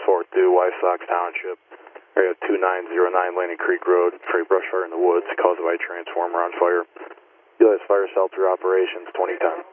4th due, White Sox Township. Area 2909 Landing Creek Road for a brush fire in the woods caused by a transformer on fire. ULS Fire Shelter Operations 2010.